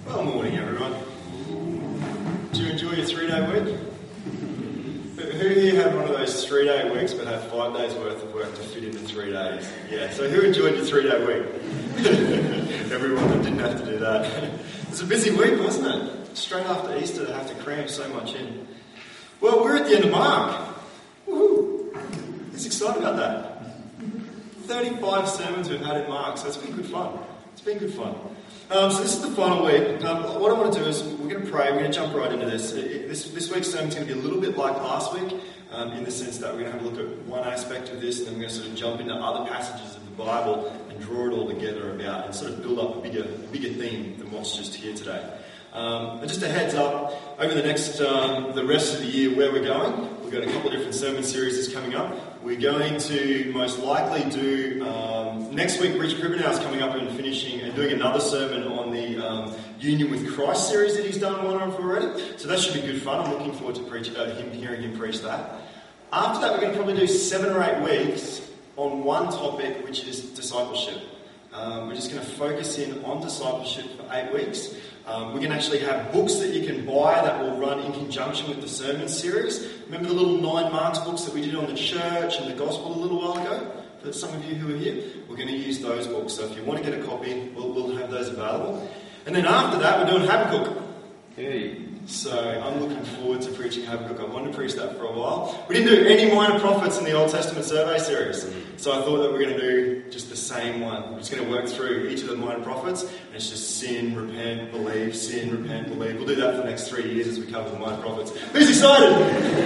Well, morning everyone. Did you enjoy your 3-day week? Who here had one of those 3-day weeks but had 5 days worth of work to fit into 3 days? Yeah, so who enjoyed your 3-day week? Everyone that didn't have to do that. It was a busy week, wasn't it? Straight after Easter to have to cram so much in. Well, we're at the end of Mark. Woohoo! Who's excited about that? 35 sermons we've had in Mark, so it's been good fun. It's been good fun. So this is the final week. What I want to do is we're going to pray. We're going to jump right into this. This week's sermon is going to be a little bit like last week, in the sense that we're going to have a look at one aspect of this, and then we're going to sort of jump into other passages of the Bible and draw it all together about and sort of build up a bigger theme than what's just here today. But just a heads up, over the next, the rest of the year, where we're going, we've got a couple of different sermon series that's coming up. We're going to most likely do, next week, Rich Kribenau is coming up and finishing and doing another sermon on the Union with Christ series that he's done one of already. So that should be good fun. I'm looking forward to hearing him preach that. After that, we're going to probably do 7 or 8 weeks on one topic, which is discipleship. We're just going to focus in on discipleship for 8 weeks. We can actually have books that you can buy that will run in conjunction with the sermon series. Remember the little 9 Marks books that we did on the church and the gospel a little while ago? For some of you who are here, we're going to use those books. So if you want to get a copy, we'll have those available. And then after that, we're doing Habakkuk. Hey. So I'm looking forward to preaching Habakkuk. I wanted to preach that for a while. We didn't do any minor prophets in the Old Testament survey series. So I thought that we're going to do just the same one. We're just going to work through each of the minor prophets. And it's just sin, repent, believe, sin, repent, believe. We'll do that for the next 3 years as we cover the minor prophets. Who's excited?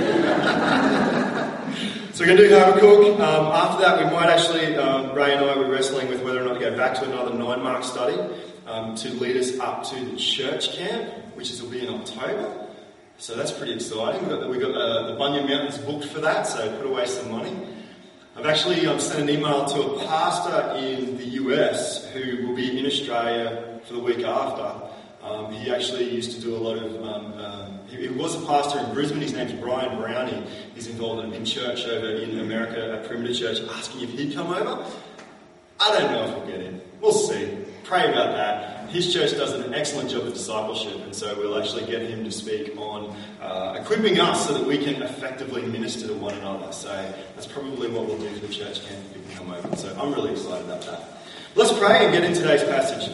So we're going to do Habakkuk. After that, we might actually, Ray and I were wrestling with whether or not to go back to another 9 Mark study to lead us up to the church camp, which will be in October. So that's pretty exciting. We've got the Bunyan Mountains booked for that, so put away some money. I've actually sent an email to a pastor in the US who will be in Australia for the week after. He actually used to do a lot of... he was a pastor in Brisbane. His name's Brian Brownie. He's involved in a big church over in America, a Perimeter Church, asking if he'd come over. I don't know if we'll get in. We'll see. Pray about that. His church does an excellent job of discipleship, and so we'll actually get him to speak on equipping us so that we can effectively minister to one another. So that's probably what we'll do for the church camp if people come over. So I'm really excited about that. Let's pray and get in today's passage.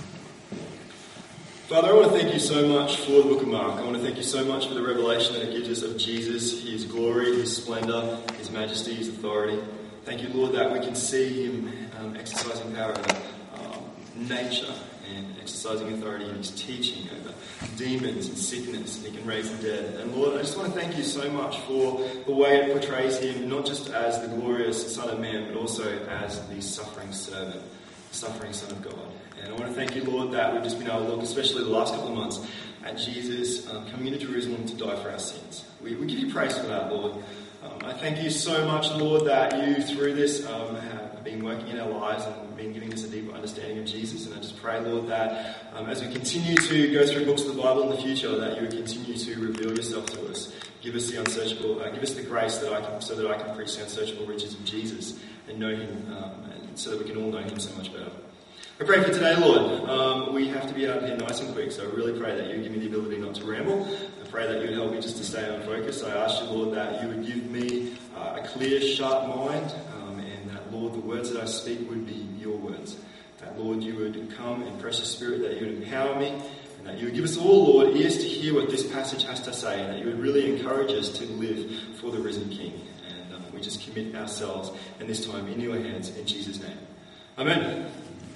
Father, I want to thank you so much for the book of Mark. I want to thank you so much for the revelation that it gives us of Jesus, his glory, his splendour, his majesty, his authority. Thank you, Lord, that we can see him exercising power over nature and exercising authority in his teaching over demons and sickness, and he can raise the dead. And Lord, I just want to thank you so much for the way it portrays him, not just as the glorious Son of Man, but also as the suffering servant, the suffering Son of God. And I want to thank you, Lord, that we've just been able to look, especially the last couple of months, at Jesus coming into Jerusalem to die for our sins. We give you praise for that, Lord. I thank you so much, Lord, that you, through this, have been working in our lives and been giving us a deeper understanding of Jesus. And I just pray, Lord, that as we continue to go through books of the Bible in the future, that you would continue to reveal yourself to us. Give us the unsearchable, give us the grace so that I can preach the unsearchable riches of Jesus and know him, and so that we can all know him so much better. I pray for today, Lord. We have to be out here nice and quick, so I really pray that you give me the ability not to ramble. I pray that you would help me just to stay on focus. I ask you, Lord, that you would give me a clear, sharp mind, and that, Lord, the words that I speak would be your words. That, Lord, you would come in precious spirit, that you would empower me, and that you would give us all, Lord, ears to hear what this passage has to say, and that you would really encourage us to live for the risen King. And we just commit ourselves, and this time in your hands, in Jesus' name. Amen.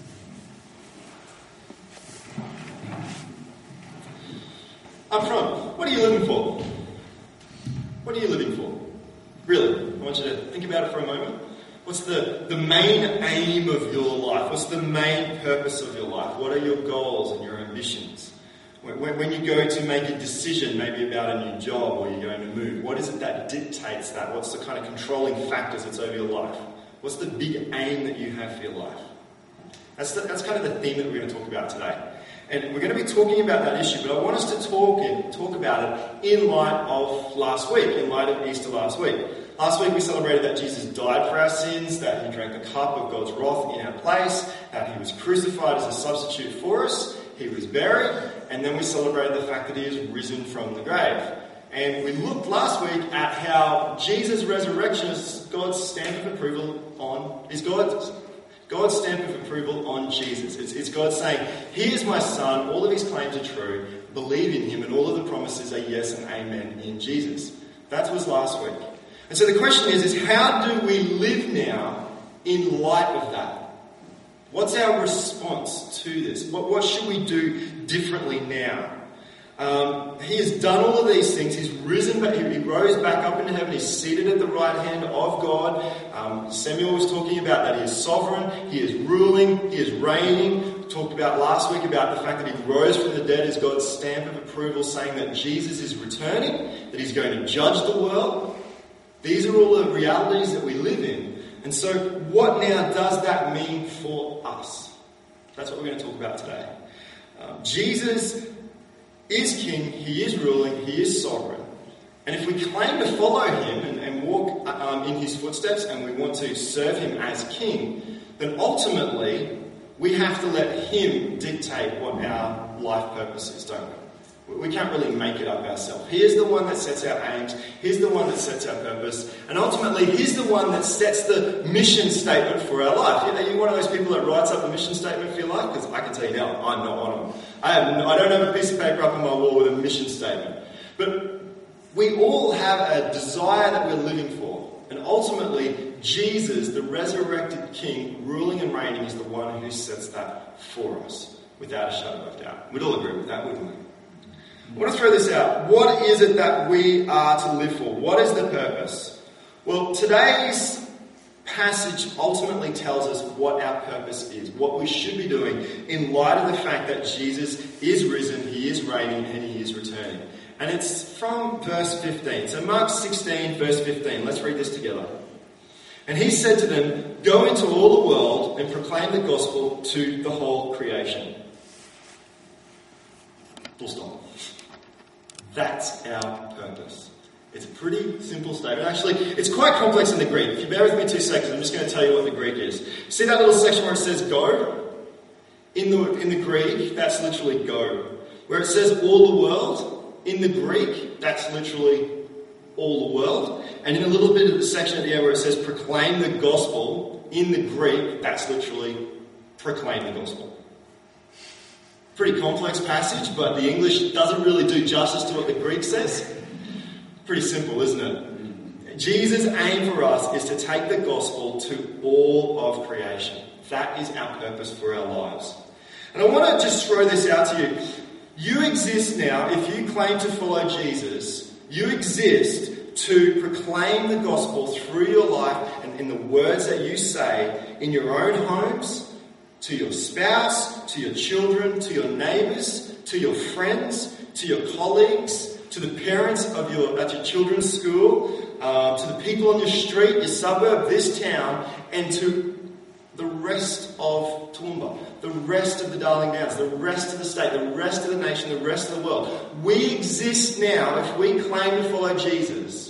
Up front, what are you living for? What are you living for? Really, I want you to think about it for a moment. What's the main aim of your life? What's the main purpose of your life? What are your goals and your ambitions? When you go to make a decision, maybe about a new job or you're going to move, what is it that dictates that? What's the kind of controlling factors that's over your life? What's the big aim that you have for your life? That's kind of the theme that we're going to talk about today. And we're going to be talking about that issue, but I want us to talk about it in light of last week, in light of Easter last week. Last week we celebrated that Jesus died for our sins, that he drank the cup of God's wrath in our place, that he was crucified as a substitute for us, he was buried, and then we celebrated the fact that he is risen from the grave. And we looked last week at how Jesus' resurrection is God's stamp of approval on God's stamp of approval on Jesus. It's God saying, "He is my son, all of his claims are true, believe in him, and all of the promises are yes and amen in Jesus." That was last week. And so the question is how do we live now in light of that? What's our response to this? What should we do differently now? He has done all of these things. He's risen, but he rose back up into heaven. He's seated at the right hand of God. Samuel was talking about that. He is sovereign. He is ruling. He is reigning. We talked about last week about the fact that he rose from the dead as God's stamp of approval, saying that Jesus is returning, that he's going to judge the world. These are all the realities that we live in. And so what now does that mean for us? That's what we're going to talk about today. Jesus is king, he is ruling, he is sovereign. And if we claim to follow him and walk in his footsteps and we want to serve him as king, then ultimately we have to let him dictate what our life purpose is, don't we? We can't really make it up ourselves. He is the one that sets our aims, he's the one that sets our purpose, and ultimately he's the one that sets the mission statement for our life. Are you one of those people that writes up a mission statement for your life? Because I can tell you now, I'm not one of them. I don't have a piece of paper up on my wall with a mission statement. But we all have a desire that we're living for. And ultimately, Jesus, the resurrected King, ruling and reigning, is the one who sets that for us, without a shadow of doubt. We'd all agree with that, wouldn't we? I want to throw this out. What is it that we are to live for? What is the purpose? Well, today's passage ultimately tells us what our purpose is, what we should be doing in light of the fact that Jesus is risen, he is reigning, and he is returning. And it's from verse 15. So Mark 16, verse 15. Let's read this together. And he said to them, "Go into all the world and proclaim the gospel to the whole creation." Full stop. That's our purpose. It's a pretty simple statement. Actually, it's quite complex in the Greek. If you bear with me 2 seconds, I'm just going to tell you what the Greek is. See that little section where it says go? In the Greek, that's literally go. Where it says all the world, in the Greek, that's literally all the world. And in a little bit of the section at the end where it says proclaim the gospel, in the Greek, that's literally proclaim the gospel. Pretty complex passage, but the English doesn't really do justice to what the Greek says. Pretty simple, isn't it? Jesus' aim for us is to take the gospel to all of creation. That is our purpose for our lives. And I want to just throw this out to you. You exist now, if you claim to follow Jesus, you exist to proclaim the gospel through your life and in the words that you say in your own homes, to your spouse, to your children, to your neighbours, to your friends, to your colleagues, to the parents at your children's school, to the people on your street, your suburb, this town, and to the rest of Toowoomba, the rest of the Darling Downs, the rest of the state, the rest of the nation, the rest of the world. We exist now, if we claim to follow Jesus,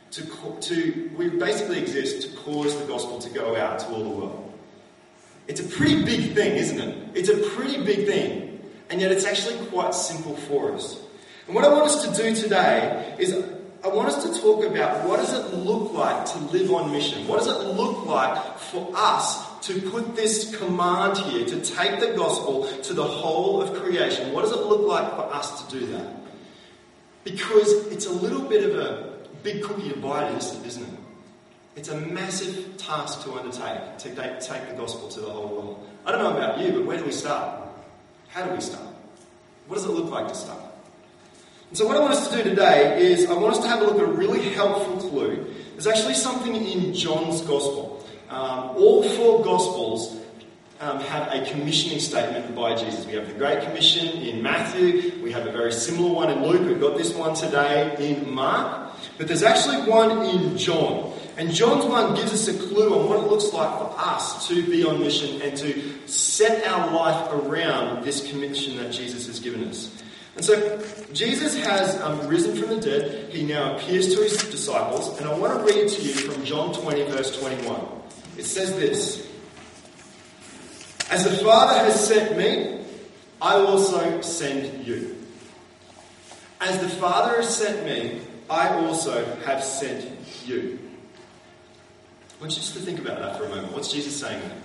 we basically exist to cause the gospel to go out to all the world. It's a pretty big thing, isn't it? It's a pretty big thing. And yet it's actually quite simple for us. And what I want us to do today is I want us to talk about what does it look like to live on mission? What does it look like for us to put this command here, to take the gospel to the whole of creation? What does it look like for us to do that? Because it's a little bit of a big cookie to bite, isn't it? It's a massive task to undertake, to take the gospel to the whole world. I don't know about you, but where do we start? How do we start? What does it look like to start? And so what I want us to do today is I want us to have a look at a really helpful clue. There's actually something in John's gospel. All 4 gospels have a commissioning statement by Jesus. We have the Great Commission in Matthew. We have a very similar one in Luke. We've got this one today in Mark. But there's actually one in John. And John's one gives us a clue on what it looks like for us to be on mission and to set our life around this commission that Jesus has given us. And so Jesus has risen from the dead. He now appears to his disciples. And I want to read to you from John 20, verse 21. It says this: "As the Father has sent me, I also send you. As the Father has sent me, I also have sent you. I want you just to think about that for a moment. What's Jesus saying there?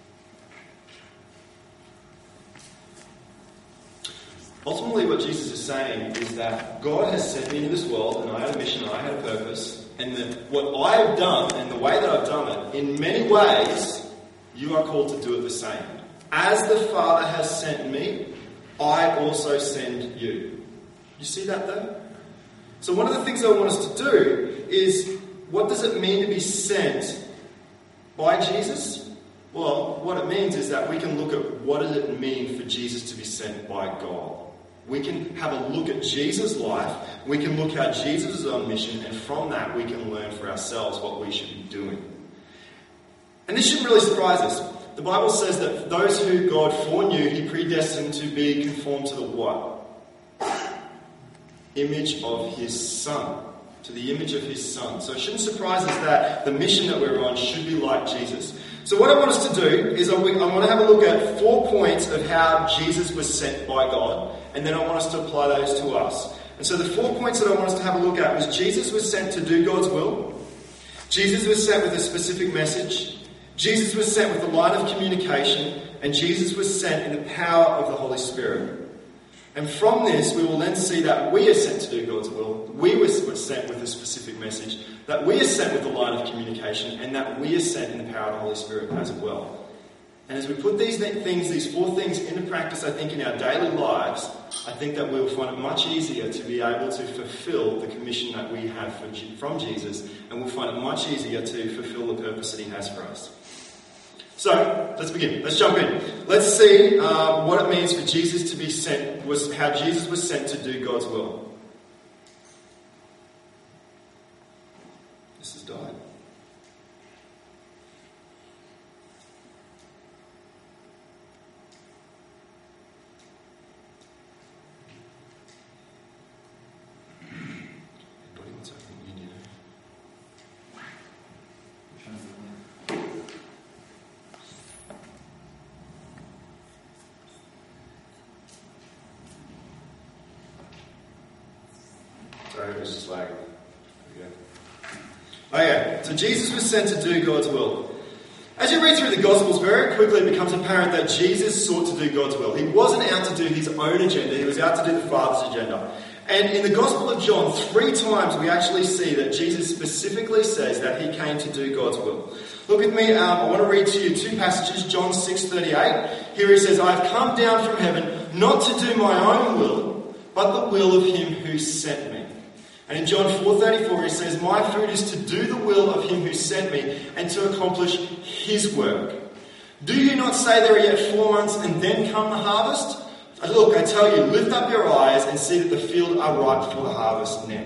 Ultimately, what Jesus is saying is that God has sent me into this world, and I had a mission, and I had a purpose, and that what I have done, and the way that I've done it, in many ways, you are called to do it the same. As the Father has sent me, I also send you. You see that though? So one of the things I want us to do is, what does it mean to be sent by Jesus? Well, what it means is that we can look at what does it mean for Jesus to be sent by God. We can have a look at Jesus' life, we can look how Jesus is on mission, and from that we can learn for ourselves what we should be doing. And this shouldn't really surprise us. The Bible says that those who God foreknew, He predestined to be conformed to the what? Image of His Son. To the image of His Son. So it shouldn't surprise us that the mission that we're on should be like Jesus. So what I want us to do is I want to have a look at 4 points of how Jesus was sent by God, and then I want us to apply those to us. And so the 4 points that I want us to have a look at was Jesus was sent to do God's will. Jesus was sent with a specific message. Jesus was sent with a line of communication, and Jesus was sent in the power of the Holy Spirit. And from this, we will then see that we are sent to do God's will. We were sent with a specific message. That we are sent with a line of communication. And that we are sent in the power of the Holy Spirit as well. And as we put these 4 things into practice, I think, in our daily lives, I think that we'll find it much easier to be able to fulfill the commission that we have from Jesus. And we'll find it much easier to fulfill the purpose that He has for us. So, let's begin. Let's jump in. Let's see what it means for Jesus to be sent, how Jesus was sent to do God's will. This has died. Anybody wants something you know? Sorry, it was just like, okay, so Jesus was sent to do God's will. As you read through the Gospels, very quickly it becomes apparent that Jesus sought to do God's will. He wasn't out to do His own agenda, He was out to do the Father's agenda. And in the Gospel of John, 3 times we actually see that Jesus specifically says that He came to do God's will. Look with me, I want to read to you 2 passages, John 6:38. Here He says, I have come down from heaven not to do my own will, but the will of Him who sent me. And in John 4:34 He says, my food is to do the will of Him who sent me and to accomplish His work. Do you not say there are yet 4 months and then come the harvest? Look, I tell you, lift up your eyes and see that the field are ripe for the harvest now.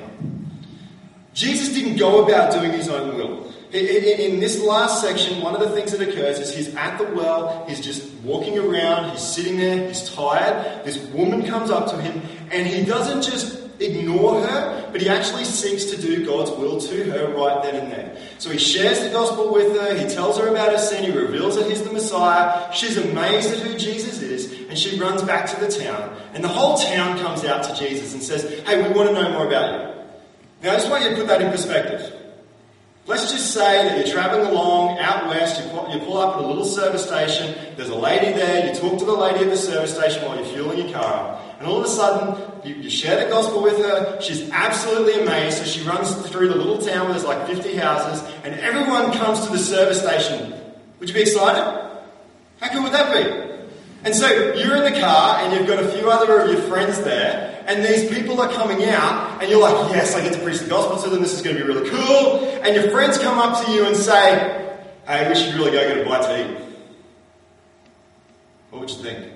Jesus didn't go about doing His own will. In this last section, one of the things that occurs is He's at the well, He's just walking around, He's sitting there, He's tired. This woman comes up to Him and He doesn't just ignore her, but He actually seeks to do God's will to her right then and there. So He shares the gospel with her, He tells her about her sin, He reveals that He's the Messiah. She's amazed at who Jesus is, and she runs back to the town. And the whole town comes out to Jesus and says, hey, we want to know more about you. Now I just want you to put that in perspective. Let's just say that you're travelling along out west, you pull up at a little service station, there's a lady there, you talk to the lady at the service station while you're fueling your car up, and all of a sudden, you share the gospel with her, she's absolutely amazed, so she runs through the little town where there's like 50 houses, and everyone comes to the service station. Would you be excited? How cool would that be? And so you're in the car, and you've got a few other of your friends there, and these people are coming out, and you're like, yes, I get to preach the gospel to them, this is going to be really cool. And your friends come up to you and say, hey, we should really go get a bite to eat. What would you think?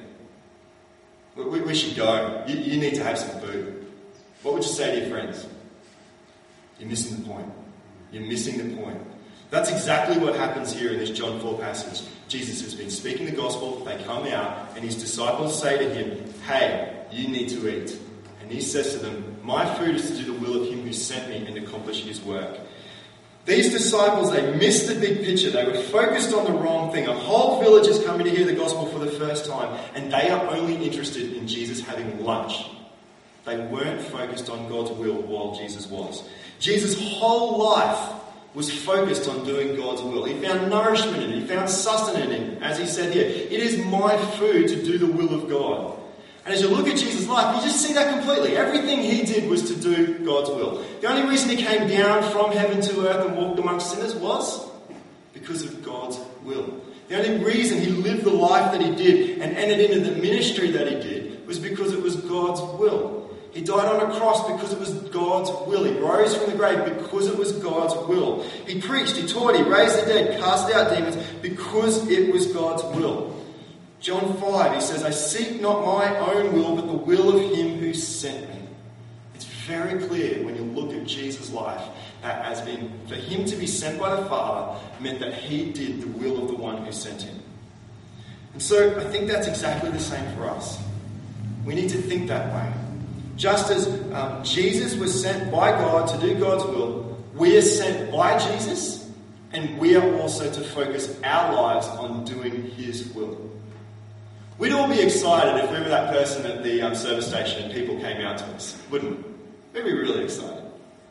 We should go. You need to have some food. What would you say to your friends? You're missing the point. You're missing the point. That's exactly what happens here in this John 4 passage. Jesus has been speaking the gospel, they come out, and His disciples say to Him, hey, you need to eat. And He says to them, my food is to do the will of Him who sent me and accomplish His work. These disciples, they missed the big picture. They were focused on the wrong thing. A whole village is coming to hear the gospel for for the first time, and they are only interested in Jesus having lunch. They weren't focused on God's will while Jesus was. Jesus' whole life was focused on doing God's will. He found nourishment in it. He found sustenance in it. As he said here, it is my food to do the will of God. And as you look at Jesus' life, you just see that completely. Everything he did was to do God's will. The only reason he came down from heaven to earth and walked amongst sinners was because of God's will. The only reason he lived the life that he did and entered into the ministry that he did was because it was God's will. He died on a cross because it was God's will. He rose from the grave because it was God's will. He preached, he taught, he raised the dead, cast out demons because it was God's will. John 5, he says, I seek not my own will, but the will of him who sent me. It's very clear when you look at Jesus' life that as being, for him to be sent by the Father meant that he did the will of the one who sent him. And so I think that's exactly the same for us. We need to think that way. Just as Jesus was sent by God to do God's will, we are sent by Jesus, and we are also to focus our lives on doing his will. We'd all be excited if we were that person at the service station and people came out to us, wouldn't we? We'd be really excited.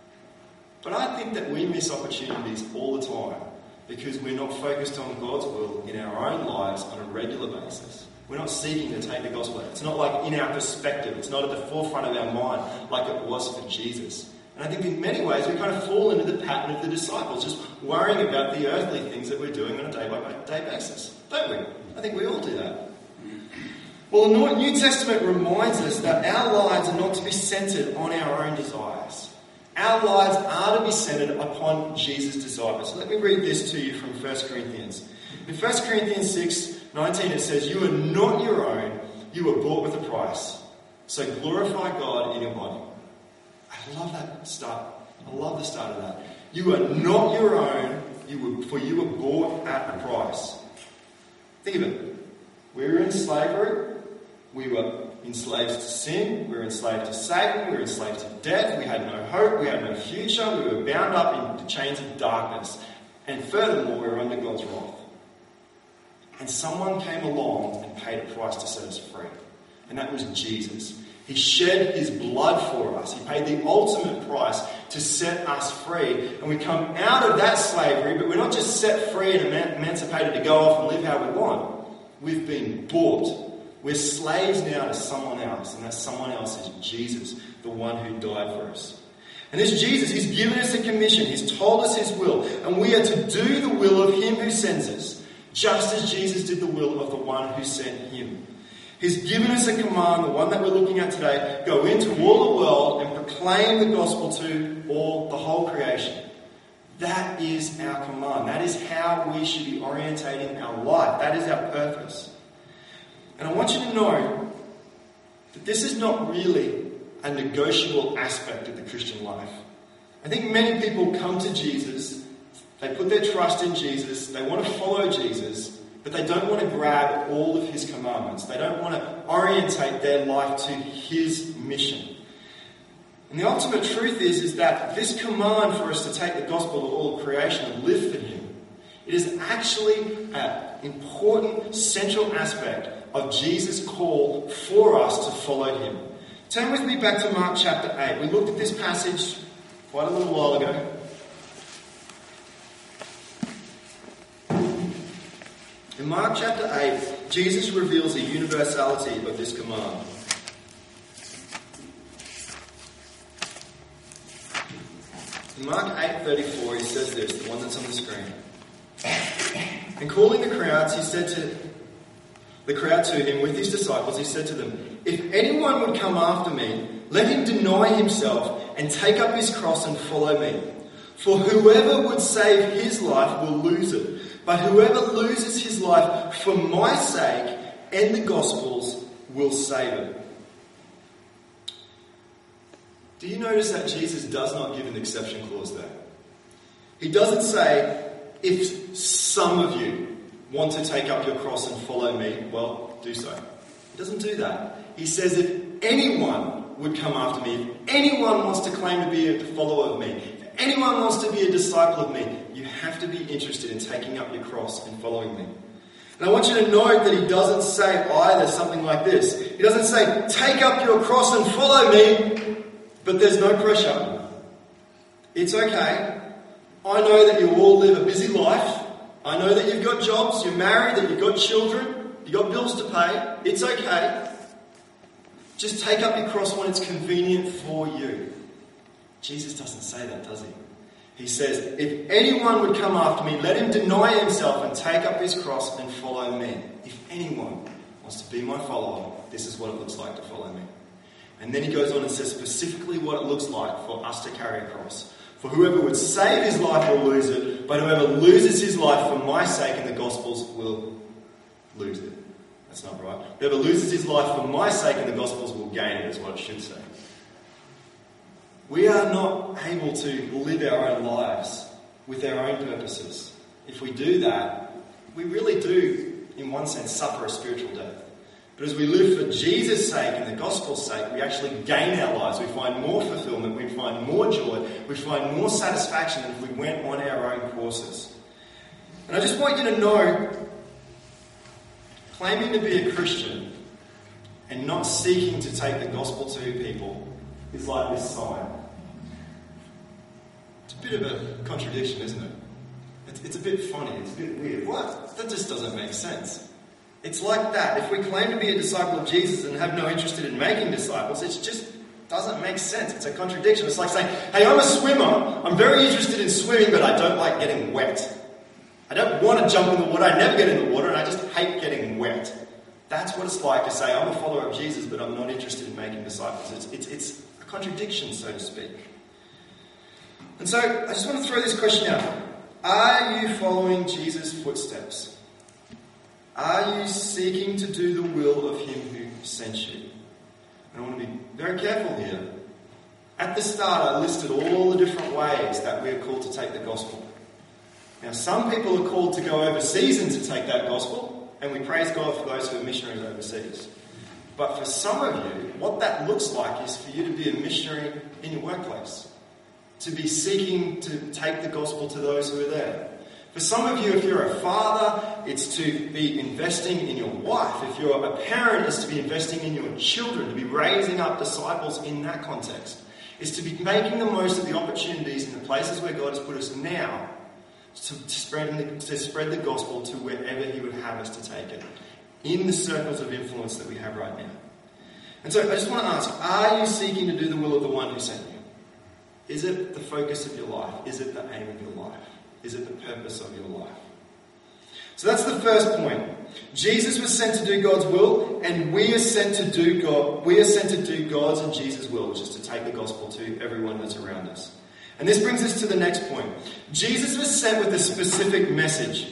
But I think that we miss opportunities all the time because we're not focused on God's will in our own lives on a regular basis. We're not seeking to take the gospel. It's not like in our perspective. It's not at the forefront of our mind like it was for Jesus. And I think in many ways we kind of fall into the pattern of the disciples, just worrying about the earthly things that we're doing on a day-by-day basis. Don't we? I think we all do that. Well, the New Testament reminds us that our lives are not to be centred on our own desires. Our lives are to be centred upon Jesus' desires. So let me read this to you from 1 Corinthians. In 1 Corinthians 6:19 it says, you are not your own, you were bought with a price. So glorify God in your body. I love that start. I love the start of that. You are not your own, for you were bought at a price. Think of it. We were in slavery. We were enslaved to sin. We were enslaved to Satan. We were enslaved to death. We had no hope. We had no future. We were bound up in the chains of darkness. And furthermore, we were under God's wrath. And someone came along and paid a price to set us free. And that was Jesus. He shed his blood for us. He paid the ultimate price to set us free. And we come out of that slavery, but we're not just set free and emancipated to go off and live how we want. We've been bought. We're slaves now to someone else, and that someone else is Jesus, the one who died for us. And this Jesus, he's given us a commission. He's told us his will, and we are to do the will of him who sends us, just as Jesus did the will of the one who sent him. He's given us a command, the one that we're looking at today, go into all the world and proclaim the gospel to the whole creation. That is our command. That is how we should be orientating our life. That is our purpose. And I want you to know that this is not really a negotiable aspect of the Christian life. I think many people come to Jesus, they put their trust in Jesus, they want to follow Jesus, but they don't want to grab all of his commandments. They don't want to orientate their life to his mission. And the ultimate truth is that this command for us to take the gospel to all of creation and live for him, it is actually an important, central aspect of Jesus' call for us to follow him. Turn with me back to Mark chapter 8. We looked at this passage quite a little while ago. In Mark chapter 8, Jesus reveals the universality of this command. In Mark 8:34, he says this, the one that's on the screen. And calling the crowd to him with his disciples, he said to them, if anyone would come after me, let him deny himself and take up his cross and follow me. For whoever would save his life will lose it. But whoever loses his life for my sake and the gospel's will save it. Do you notice that Jesus does not give an exception clause there? He doesn't say, if some of you want to take up your cross and follow me, well, do so. He doesn't do that. He says if anyone would come after me, if anyone wants to claim to be a follower of me, if anyone wants to be a disciple of me, you have to be interested in taking up your cross and following me. And I want you to note that he doesn't say either something like this. He doesn't say, take up your cross and follow me, but there's no pressure. It's okay. I know that you all live a busy life. I know that you've got jobs, you're married, that you've got children, you've got bills to pay. It's okay. Just take up your cross when it's convenient for you. Jesus doesn't say that, does he? He says, if anyone would come after me, let him deny himself and take up his cross and follow me. If anyone wants to be my follower, this is what it looks like to follow me. And then he goes on and says specifically what it looks like for us to carry a cross. For whoever would save his life will lose it, but whoever loses his life for my sake in the Gospels will lose it. That's not right. Whoever loses his life for my sake in the Gospels will gain it, is what it should say. We are not able to live our own lives with our own purposes. If we do that, we really do, in one sense, suffer a spiritual death. But as we live for Jesus' sake and the gospel's sake, we actually gain our lives. We find more fulfillment, we find more joy, we find more satisfaction than if we went on our own courses. And I just want you to know, claiming to be a Christian and not seeking to take the gospel to people is like this sign. It's a bit of a contradiction, isn't it? It's a bit funny, it's a bit weird. What? That just doesn't make sense. It's like that. If we claim to be a disciple of Jesus and have no interest in making disciples, it just doesn't make sense. It's a contradiction. It's like saying, hey, I'm a swimmer. I'm very interested in swimming, but I don't like getting wet. I don't want to jump in the water. I never get in the water, and I just hate getting wet. That's what it's like to say, I'm a follower of Jesus, but I'm not interested in making disciples. It's a contradiction, so to speak. And so I just want to throw this question out. Are you following Jesus' footsteps? Are you seeking to do the will of him who sent you? And I want to be very careful here. At the start, I listed all the different ways that we're called to take the gospel. Now, some people are called to go overseas and to take that gospel, and we praise God for those who are missionaries overseas. But for some of you, what that looks like is for you to be a missionary in your workplace, to be seeking to take the gospel to those who are there. For some of you, if you're a father, it's to be investing in your wife. If you're a parent, it's to be investing in your children, to be raising up disciples in that context. It's to be making the most of the opportunities in the places where God has put us now to spread the gospel to wherever he would have us to take it, in the circles of influence that we have right now. And so I just want to ask, are you seeking to do the will of the one who sent you? Is it the focus of your life? Is it the aim of your life? Is it the purpose of your life? So that's the first point. Jesus was sent to do God's will, and we are sent to do God's and Jesus' will, which is to take the gospel to everyone that's around us. And this brings us to the next point. Jesus was sent with a specific message.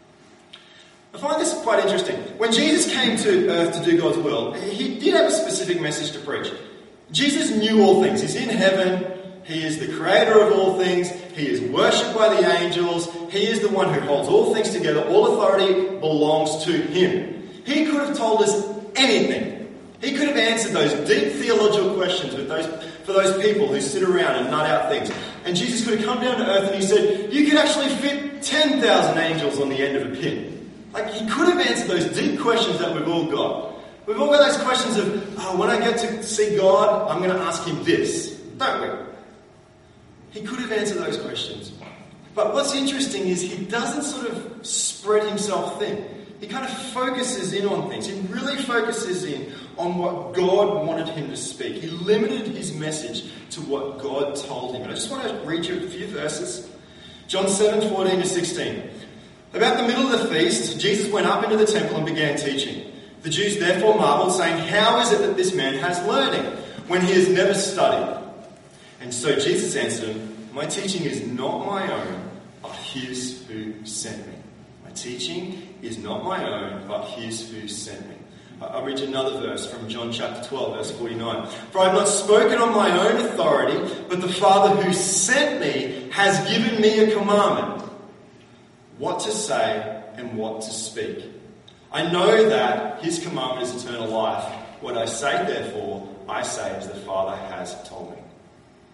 I find this quite interesting. When Jesus came to earth to do God's will, he did have a specific message to preach. Jesus knew all things. He's in heaven. He is the creator of all things. He is worshipped by the angels. He is the one who holds all things together. All authority belongs to him. He could have told us anything. He could have answered those deep theological questions for those people who sit around and nut out things. And Jesus could have come down to earth and he said, you could actually fit 10,000 angels on the end of a pin. Like, he could have answered those deep questions that we've all got. We've all got those questions of, when I get to see God, I'm going to ask him this. Don't we? He could have answered those questions. But what's interesting is he doesn't sort of spread himself thin. He kind of focuses in on things. He really focuses in on what God wanted him to speak. He limited his message to what God told him. And I just want to read you a few verses. John 7:14-16. About the middle of the feast, Jesus went up into the temple and began teaching. The Jews therefore marveled, saying, how is it that this man has learning when he has never studied? And so Jesus answered him, my teaching is not my own, but his who sent me. My teaching is not my own, but his who sent me. I'll read you another verse from John chapter 12, verse 49. For I have not spoken on my own authority, but the Father who sent me has given me a commandment, what to say and what to speak. I know that his commandment is eternal life. What I say, therefore, I say as the Father has told me.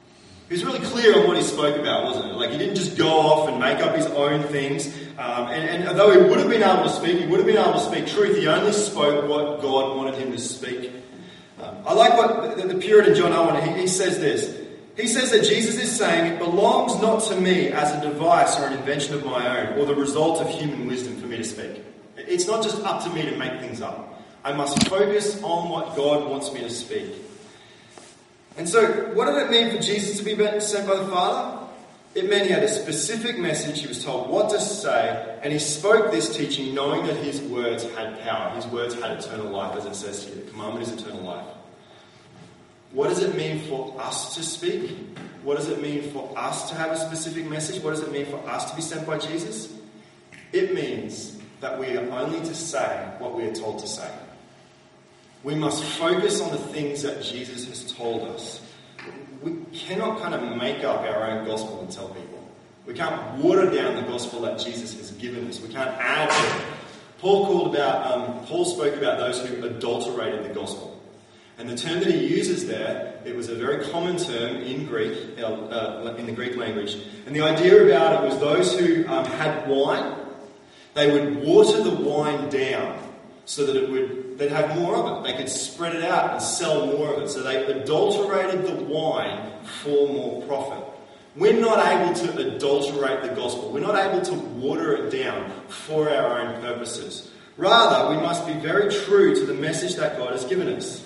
He was really clear on what he spoke about, wasn't it? Like, he didn't just go off and make up his own things. And although he would have been able to speak, he would have been able to speak truth, he only spoke what God wanted him to speak. I like what the Puritan John Owen, he says this. He says that Jesus is saying, it belongs not to me as a device or an invention of my own, or the result of human wisdom for me to speak. It's not just up to me to make things up. I must focus on what God wants me to speak. And so, what did it mean for Jesus to be sent by the Father? It meant he had a specific message, he was told what to say, and he spoke this teaching knowing that his words had power. His words had eternal life, as it says here. The commandment is eternal life. What does it mean for us to speak? What does it mean for us to have a specific message? What does it mean for us to be sent by Jesus? It means that we are only to say what we are told to say. We must focus on the things that Jesus has told us. We cannot kind of make up our own gospel and tell people. We can't water down the gospel that Jesus has given us. We can't add to it. Paul spoke about those who adulterated the gospel. And the term that he uses there, it was a very common term in Greek, in the Greek language. And the idea about it was those who had wine, they would water the wine down so that they'd have more of it. They could spread it out and sell more of it. So they adulterated the wine for more profit. We're not able to adulterate the gospel. We're not able to water it down for our own purposes. Rather, we must be very true to the message that God has given us.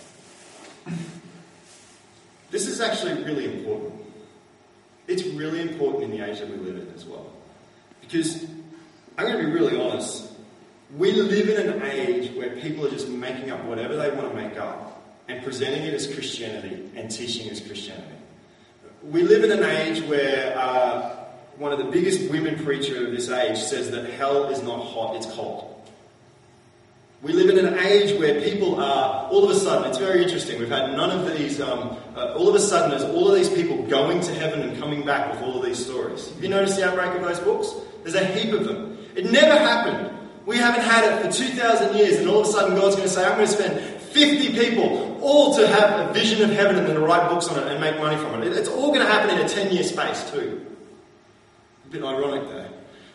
This is actually really important. It's really important in the age that we live in as well. Because, I'm going to be really honest, we live in an age where people are just making up whatever they want to make up and presenting it as Christianity and teaching it as Christianity. We live in an age where one of the biggest women preachers of this age says that hell is not hot, it's cold. We live in an age where people are, all of a sudden, it's very interesting, we've had none of these, all of a sudden there's all of these people going to heaven and coming back with all of these stories. Have you noticed the outbreak of those books? There's a heap of them. It never happened. We haven't had it for 2,000 years and all of a sudden God's going to say, I'm going to spend 50 people all to have a vision of heaven and then write books on it and make money from it. It's all going to happen in a 10-year space too. A bit ironic there.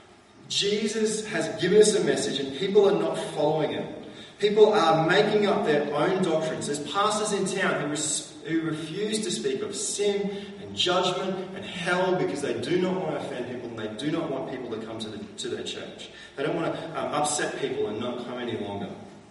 Jesus has given us a message and people are not following it. People are making up their own doctrines. There's pastors in town who refuse to speak of sin and judgment and hell because they do not want to offend people and they do not want people to come to their church. They don't want to upset people and not come any longer.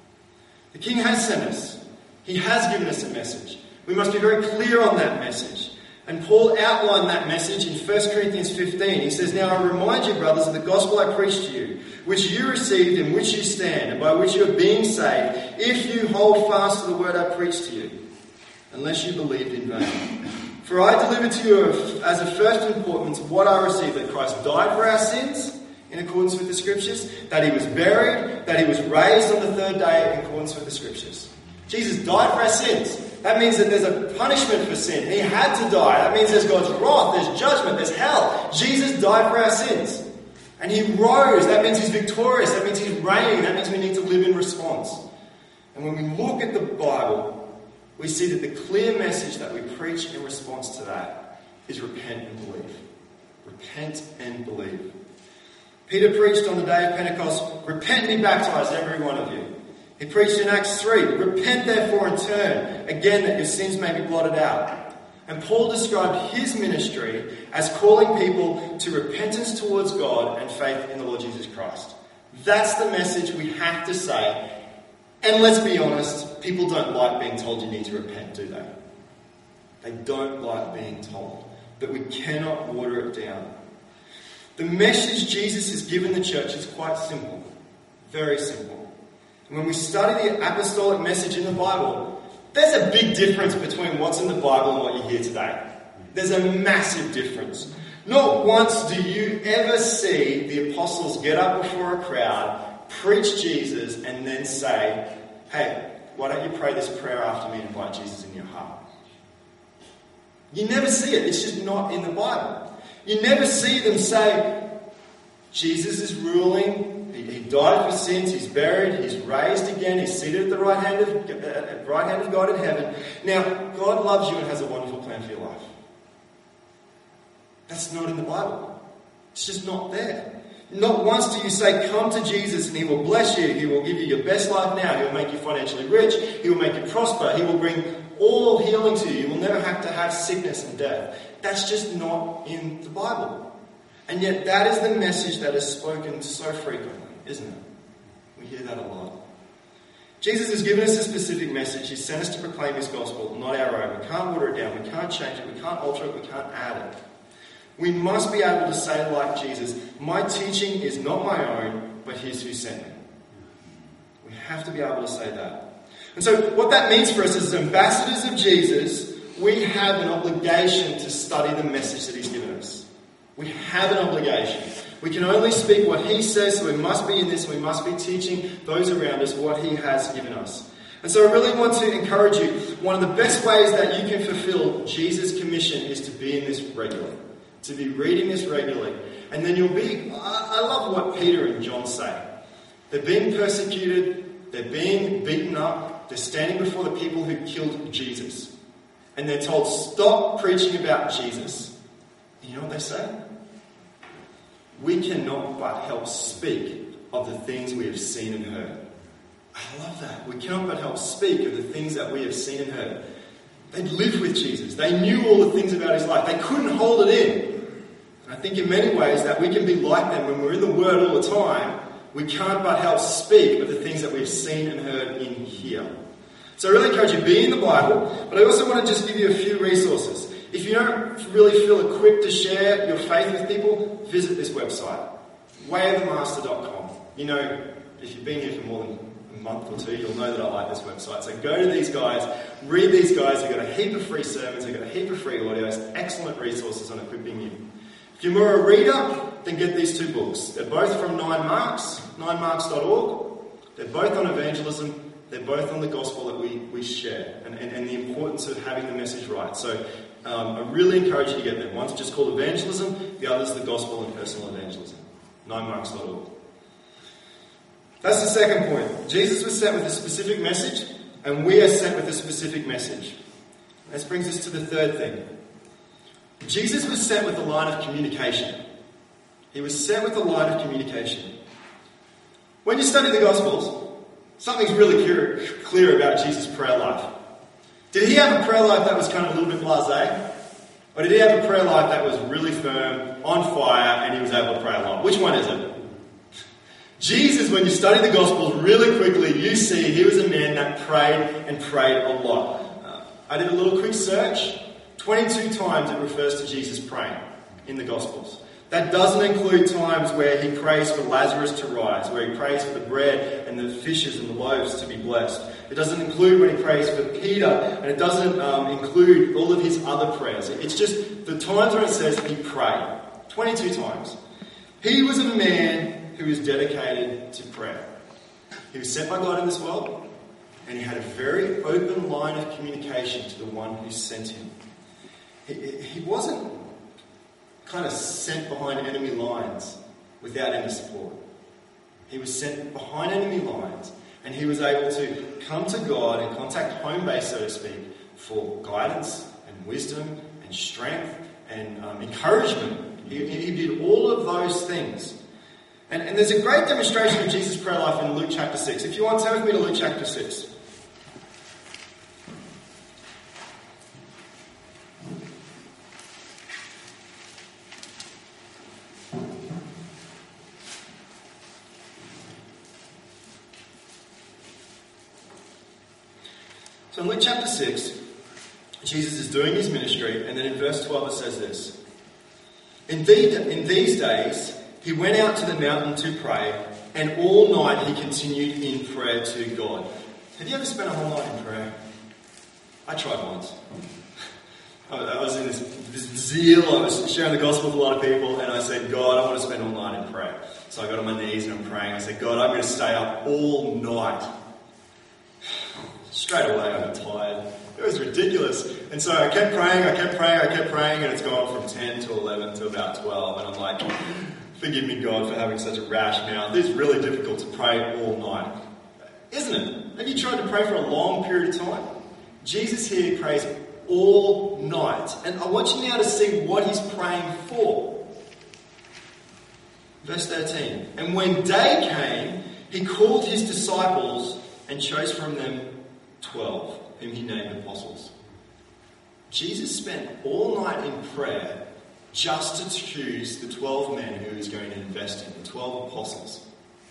The King has sent us. He has given us a message. We must be very clear on that message. And Paul outlined that message in 1 Corinthians 15. He says, Now I remind you, brothers, of the gospel I preached to you, which you received, in which you stand, and by which you are being saved, if you hold fast to the word I preached to you, unless you believed in vain. For I delivered to you as of first importance what I received, that Christ died for our sins, in accordance with the Scriptures, that he was buried, that he was raised on the third day, in accordance with the Scriptures. Jesus died for our sins. That means that there's a punishment for sin. He had to die. That means there's God's wrath, there's judgment, there's hell. Jesus died for our sins. And he rose. That means he's victorious. That means he's reigning. That means we need to live in response. And when we look at the Bible, we see that the clear message that we preach in response to that is repent and believe. Repent and believe. Peter preached on the day of Pentecost, repent and be baptized, every one of you. He preached in Acts 3, repent therefore and turn, again that your sins may be blotted out. And Paul described his ministry as calling people to repentance towards God and faith in the Lord Jesus Christ. That's the message we have to say. And let's be honest, people don't like being told you need to repent, do they? They don't like being told. But we cannot water it down. The message Jesus has given the church is quite simple. Very simple. When we study the apostolic message in the Bible, there's a big difference between what's in the Bible and what you hear today. There's a massive difference. Not once do you ever see the apostles get up before a crowd, preach Jesus, and then say, hey, why don't you pray this prayer after me and invite Jesus in your heart? You never see it. It's just not in the Bible. You never see them say, Jesus is ruling. He died for sins, he's buried, he's raised again, he's seated at the right hand of God in heaven. Now, God loves you and has a wonderful plan for your life. That's not in the Bible. It's just not there. Not once do you say, come to Jesus and he will bless you. He will give you your best life now. He will make you financially rich. He will make you prosper. He will bring all healing to you. You will never have to have sickness and death. That's just not in the Bible. And yet that is the message that is spoken so frequently, isn't it? We hear that a lot. Jesus has given us a specific message. He sent us to proclaim his gospel, not our own. We can't water it down. We can't change it. We can't alter it. We can't add it. We must be able to say like Jesus, my teaching is not my own, but his who sent me. We have to be able to say that. And so what that means for us as ambassadors of Jesus, we have an obligation to study the message that he's given us. We have an obligation. We can only speak what he says, so we must be in this, we must be teaching those around us what he has given us. And so I really want to encourage you, one of the best ways that you can fulfill Jesus' commission is to be in this regularly. To be reading this regularly. And then you'll be, I love what Peter and John say. They're being persecuted, they're being beaten up, they're standing before the people who killed Jesus. And they're told, stop preaching about Jesus. And you know what they say? We cannot but help speak of the things we have seen and heard. I love that. We cannot but help speak of the things that we have seen and heard. They lived with Jesus. They knew all the things about his life. They couldn't hold it in. And I think in many ways that we can be like them when we're in the Word all the time. We can't but help speak of the things that we've seen and heard in here. So I really encourage you to be in the Bible, but I also want to just give you a few resources. If you don't really feel equipped to share your faith with people, visit this website, wayofthemaster.com. You know, if you've been here for more than a month or two, you'll know that I like this website. So go to these guys, read these guys. They've got a heap of free sermons, they've got a heap of free audios, excellent resources on equipping you. If you're more a reader, then get these two books. They're both from 9Marks, 9marks.org. They're both on evangelism. They're both on the gospel that we share and the importance of having the message right. So I really encourage you to get them. One's just called Evangelism, the other's the Gospel and Personal Evangelism. 9marks.org. That's the second point. Jesus was sent with a specific message, and we are sent with a specific message. This brings us to the third thing. Jesus was sent with a line of communication. He was sent with a line of communication. When you study the Gospels, something's really clear about Jesus' prayer life. Did he have a prayer life that was kind of a little bit blasé? Or did he have a prayer life that was really firm, on fire, and he was able to pray a lot? Which one is it? Jesus, when you study the Gospels really quickly, you see he was a man that prayed and prayed a lot. I did a little quick search. 22 times it refers to Jesus praying in the Gospels. That doesn't include times where he prays for Lazarus to rise, where he prays for the bread and the fishes and the loaves to be blessed. It doesn't include when he prays for Peter, and it doesn't include all of his other prayers. It's just the times where it says he prayed. 22 times. He was a man who was dedicated to prayer. He was sent by God in this world, and he had a very open line of communication to the one who sent him. He wasn't kind of sent behind enemy lines without any support. He was sent behind enemy lines, and he was able to come to God and contact home base, so to speak, for guidance and wisdom and strength and encouragement. He did all of those things. And there's a great demonstration of Jesus' prayer life in Luke chapter 6. If you want, turn with me to Luke chapter 6. So in Luke chapter 6, Jesus is doing his ministry, and then in verse 12 it says this. In these days, he went out to the mountain to pray, and all night he continued in prayer to God. Have you ever spent a whole night in prayer? I tried once. I was in this zeal, I was sharing the gospel with a lot of people, and I said, God, I want to spend all night in prayer. So I got on my knees and I'm praying. I said, God, I'm going to stay up all night. Straight away I got tired. It was ridiculous. And so I kept praying, and it's gone from 10 to 11 to about 12. And I'm like, forgive me, God, for having such a rash mouth. It's really difficult to pray all night. Isn't it? Have you tried to pray for a long period of time? Jesus here prays all night. And I want you now to see what he's praying for. Verse 13. And when day came, he called his disciples and chose from them 12, whom he named apostles. Jesus spent all night in prayer just to choose the 12 men who he was going to invest in, the 12 apostles.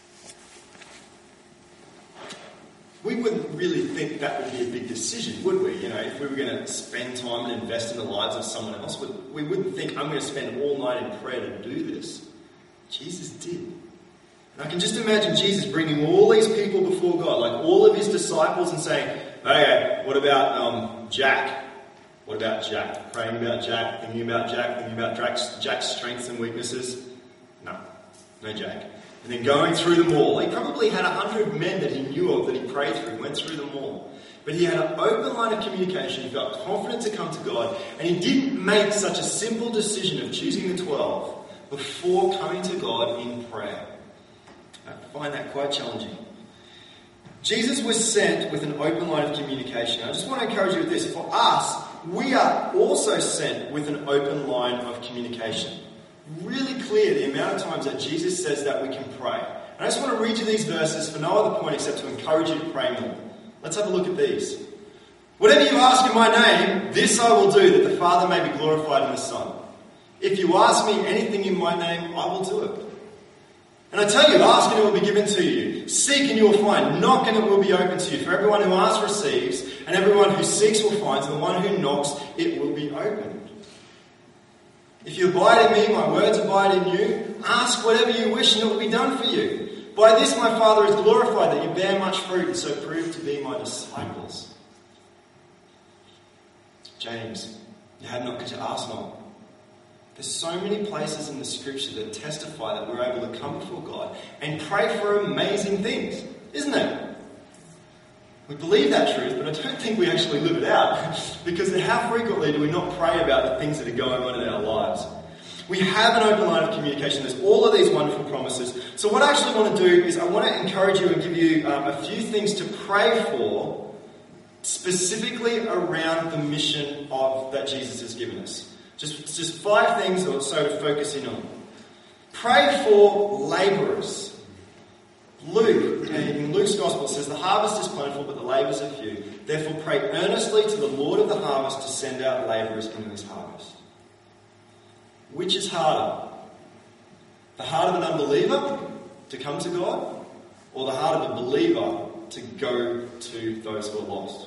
We wouldn't really think that would be a big decision, would we? You know, if we were going to spend time and invest in the lives of someone else, we wouldn't think, I'm going to spend all night in prayer to do this. Jesus did. And I can just imagine Jesus bringing all these people before God, like all of his disciples, and saying, okay, what about Jack? What about Jack? Praying about Jack, thinking about Jack's strengths and weaknesses? No Jack. And then going through them all. He probably had 100 men that he knew of that he prayed through, went through them all. But he had an open line of communication. He felt confident to come to God. And he didn't make such a simple decision of choosing the 12 before coming to God in prayer. I find that quite challenging. Jesus was sent with an open line of communication. I just want to encourage you with this. For us, we are also sent with an open line of communication. Really clear the amount of times that Jesus says that we can pray. And I just want to read you these verses for no other point except to encourage you to pray more. Let's have a look at these. Whatever you ask in my name, this I will do, that the Father may be glorified in the Son. If you ask me anything in my name, I will do it. And I tell you, ask and it will be given to you. Seek and you will find. Knock and it will be open to you. For everyone who asks receives, and everyone who seeks will find. To the one who knocks, it will be opened. If you abide in me, my words abide in you. Ask whatever you wish and it will be done for you. By this my Father is glorified, that you bear much fruit, and so prove to be my disciples. James, you have not because you ask not. There's so many places in the scripture that testify that we're able to come before God and pray for amazing things, isn't it? We believe that truth, but I don't think we actually live it out. Because how frequently do we not pray about the things that are going on in our lives? We have an open line of communication. There's all of these wonderful promises. So what I actually want to do is I want to encourage you and give you a few things to pray for, specifically around the mission that Jesus has given us. Just 5 things or so to focus in on. Pray for labourers. In Luke's Gospel, it says, the harvest is plentiful, but the labourers are few. Therefore pray earnestly to the Lord of the harvest to send out labourers into his harvest. Which is harder? The heart of an unbeliever to come to God, or the heart of a believer to go to those who are lost?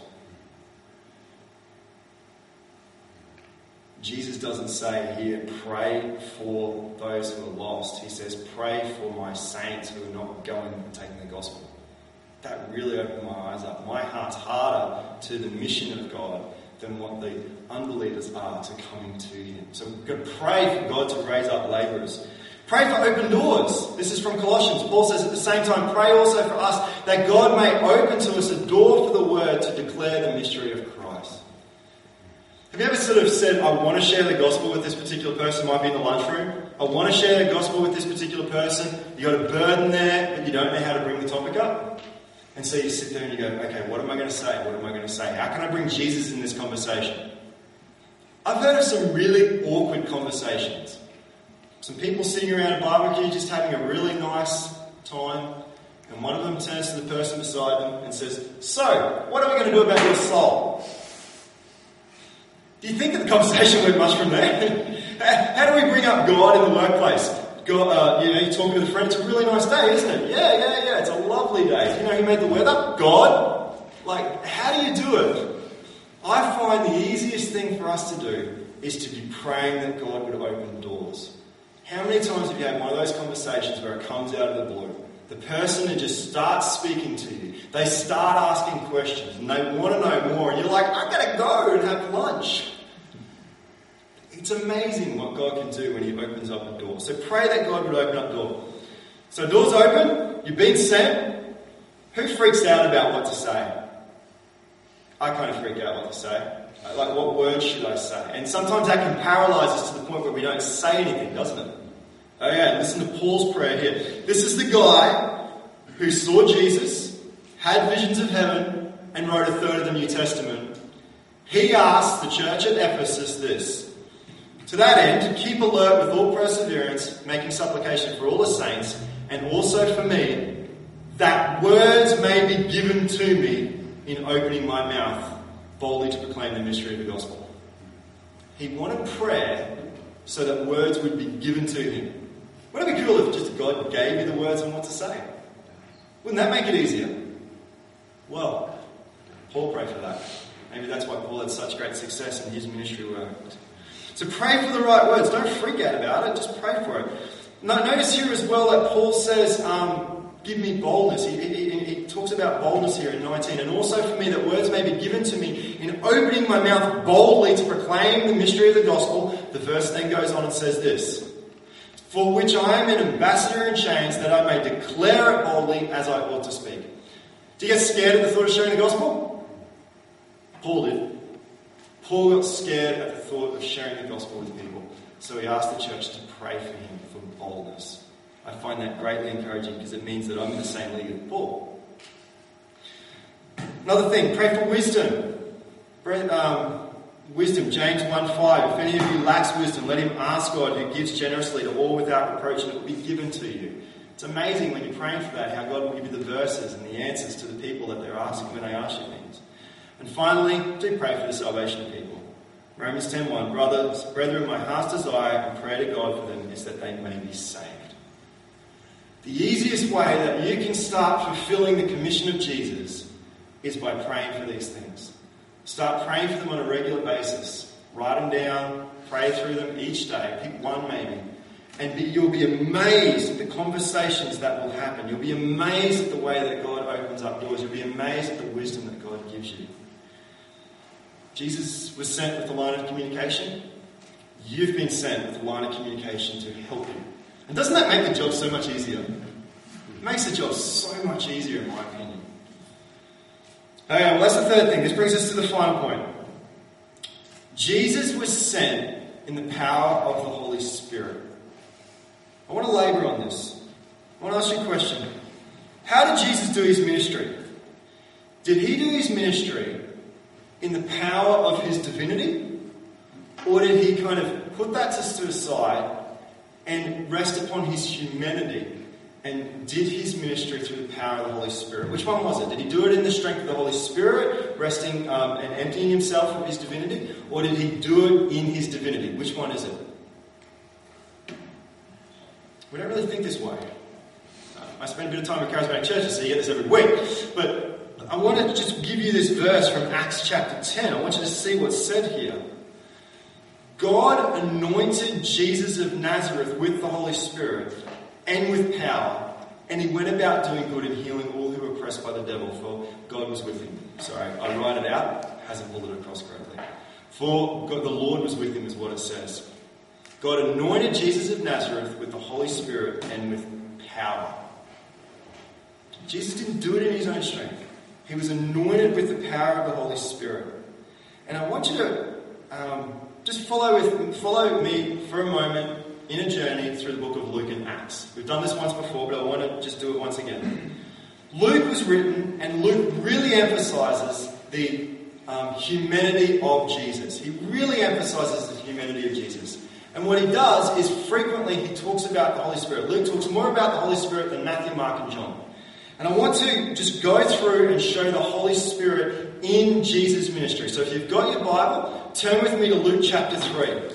Jesus doesn't say here, pray for those who are lost. He says, pray for my saints who are not going and taking the gospel. That really opened my eyes up. My heart's harder to the mission of God than what the unbelievers are to coming to him. So we've got to pray for God to raise up labourers. Pray for open doors. This is from Colossians. Paul says at the same time, pray also for us that God may open to us a door for the word to declare the mystery of Christ. Have you ever sort of said, I want to share the gospel with this particular person? Might be in the lunchroom. I want to share the gospel with this particular person. You got a burden there, but you don't know how to bring the topic up. And so you sit there and you go, okay, what am I going to say? What am I going to say? How can I bring Jesus in this conversation? I've heard of some really awkward conversations. Some people sitting around a barbecue just having a really nice time. And one of them turns to the person beside them and says, so, what are we going to do about your soul? Do you think that the conversation went much from there? How do we bring up God in the workplace? God, you're talking with a friend, it's a really nice day, isn't it? Yeah, it's a lovely day. You know who made the weather? God. Like, how do you do it? I find the easiest thing for us to do is to be praying that God would open doors. How many times have you had one of those conversations where it comes out of the blue? The person who just starts speaking to you, they start asking questions and they want to know more, and you're like, I'm going to go and have lunch. It's amazing what God can do when he opens up a door. So pray that God would open up a door. So doors open, you've been sent. Who freaks out about what to say? I kind of freak out what to say. Like, what words should I say? And sometimes that can paralyze us to the point where we don't say anything, doesn't it? Okay, listen to Paul's prayer here. This is the guy who saw Jesus, had visions of heaven, and wrote a third of the New Testament. he asked the church at Ephesus this: to that end, keep alert with all perseverance, making supplication for all the saints, and also for me, that words may be given to me in opening my mouth boldly to proclaim the mystery of the gospel. He wanted prayer so that words would be given to him. Wouldn't it be cool if just God gave you the words on what to say? Wouldn't that make it easier? Well, Paul prayed for that. Maybe that's why Paul had such great success in his ministry work. So pray for the right words. Don't freak out about it. Just pray for it. Notice here as well that Paul says, give me boldness. He talks about boldness here in 19. And also for me, that words may be given to me in opening my mouth boldly to proclaim the mystery of the gospel. The verse then goes on and says this: for which I am an ambassador in chains, that I may declare it boldly as I ought to speak. Do you get scared at the thought of sharing the gospel? Paul did. Paul got scared at the thought of sharing the gospel with people. So he asked the church to pray for him for boldness. I find that greatly encouraging because it means that I'm in the same league as Paul. Another thing, pray for wisdom. Wisdom, James 1:5. If any of you lacks wisdom, let him ask God, who gives generously to all without reproach, and it will be given to you. It's amazing when you're praying for that, how God will give you the verses and the answers to the people that they're asking when they ask you things. And finally, do pray for the salvation of people. Romans 10:1. Brethren, my heart's desire and prayer to God for them is that they may be saved. The easiest way that you can start fulfilling the commission of Jesus is by praying for these things. Start praying for them on a regular basis. Write them down, pray through them each day. Pick one maybe. And you'll be amazed at the conversations that will happen. You'll be amazed at the way that God opens up doors. You'll be amazed at the wisdom that God gives you. Jesus was sent with a line of communication. You've been sent with a line of communication to help you. And doesn't that make the job so much easier? It makes the job so much easier, in my opinion. Okay, well, that's the third thing. This brings us to the final point. Jesus was sent in the power of the Holy Spirit. I want to labour on this. I want to ask you a question. How did Jesus do his ministry? Did he do his ministry in the power of his divinity? Or did he kind of put that to the side and rest upon his humanity and did his ministry through the power of the Holy Spirit? Which one was it? Did he do it in the strength of the Holy Spirit, resting and emptying himself of his divinity? Or did he do it in his divinity? Which one is it? We don't really think this way. I spend a bit of time at charismatic churches, so you get this every week. But I want to just give you this verse from Acts chapter 10. I want you to see what's said here. God anointed Jesus of Nazareth with the Holy Spirit and with power, and he went about doing good and healing all who were oppressed by the devil, for God was with him. Sorry, I write it out, hasn't pulled it across correctly. For God, the Lord was with him is what it says. God anointed Jesus of Nazareth with the Holy Spirit and with power. Jesus didn't do it in his own strength. He was anointed with the power of the Holy Spirit. And I want you to just follow me for a moment in a journey through the book of Luke and Acts. We've done this once before, but I want to just do it once again. Luke was written, and Luke really emphasizes the humanity of Jesus. He really emphasizes the humanity of Jesus. And what he does is frequently he talks about the Holy Spirit. Luke talks more about the Holy Spirit than Matthew, Mark, and John. And I want to just go through and show the Holy Spirit in Jesus' ministry. So if you've got your Bible, turn with me to Luke chapter 3.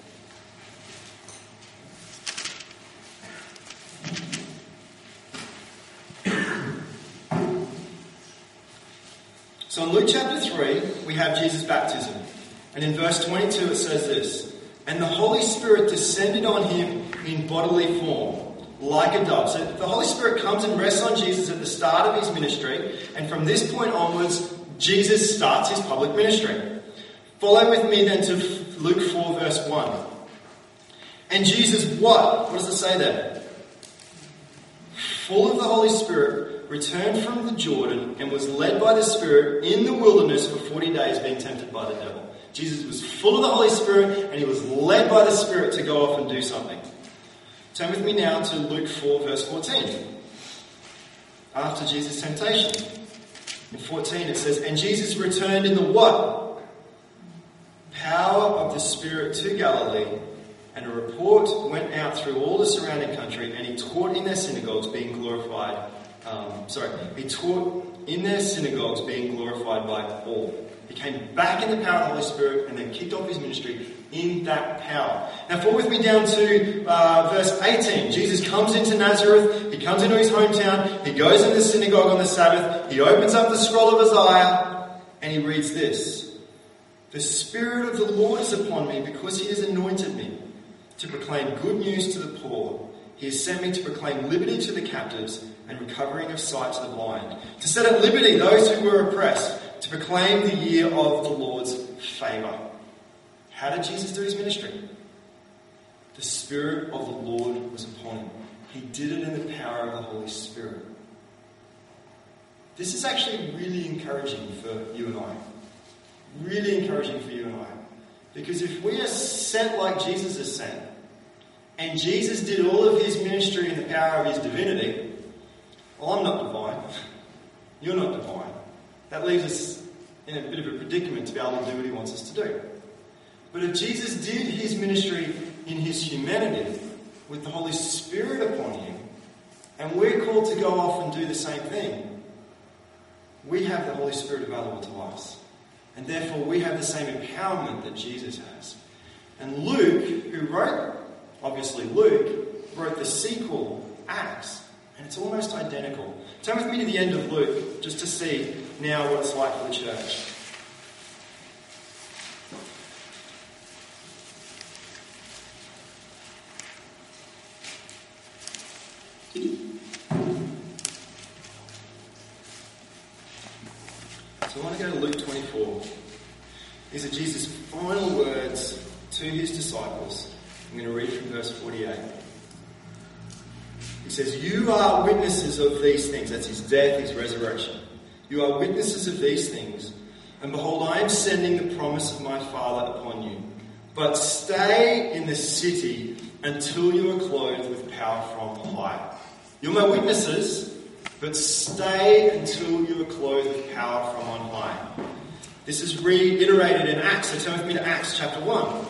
So in Luke chapter 3, we have Jesus' baptism. And in verse 22 it says this: "And the Holy Spirit descended on him in bodily form, like a dove." So the Holy Spirit comes and rests on Jesus at the start of his ministry. And from this point onwards, Jesus starts his public ministry. Follow with me then to Luke 4 verse 1. "And Jesus" what? What does it say there? "Full of the Holy Spirit, returned from the Jordan and was led by the Spirit in the wilderness for 40 days, being tempted by the devil." Jesus was full of the Holy Spirit and he was led by the Spirit to go off and do something. Turn with me now to Luke 4 verse 14. After Jesus' temptation. In 14 it says, "And Jesus returned in the" what? power of the Spirit to Galilee, and a report went out through all the surrounding country, and he taught in their synagogues, being glorified. He taught in their synagogues, being glorified by all. He came back in the power of the Holy Spirit, and then kicked off his ministry in that power. Now, fall with me down to verse 18. Jesus comes into Nazareth. He comes into his hometown. He goes in the synagogue on the Sabbath. He opens up the scroll of Isaiah, and he reads this: "The Spirit of the Lord is upon me, because he has anointed me to proclaim good news to the poor. He has sent me to proclaim liberty to the captives and recovering of sight to the blind, to set at liberty those who were oppressed, to proclaim the year of the Lord's favour." How did Jesus do his ministry? The Spirit of the Lord was upon him. He did it in the power of the Holy Spirit. This is actually really encouraging for you and I. Really encouraging for you and I. Because if we are sent like Jesus is sent, and Jesus did all of his ministry in the power of his divinity, well, I'm not divine. You're not divine. That leaves us in a bit of a predicament to be able to do what he wants us to do. But if Jesus did his ministry in his humanity with the Holy Spirit upon him, and we're called to go off and do the same thing, we have the Holy Spirit available to us. And therefore we have the same empowerment that Jesus has. And Luke, who wrote, obviously Luke, wrote the sequel, Acts, and it's almost identical. Turn with me to the end of Luke, just to see now what it's like for the church. So I want to go to Luke 24. These are Jesus' final words to his disciples. I'm going to read from verse 48. He says, "You are witnesses of these things." That's his death, his resurrection. "You are witnesses of these things. And behold, I am sending the promise of my Father upon you. But stay in the city until you are clothed with power from on high." You're my witnesses, but stay until you are clothed with power from on high. This is reiterated in Acts. So turn with me to Acts chapter 1.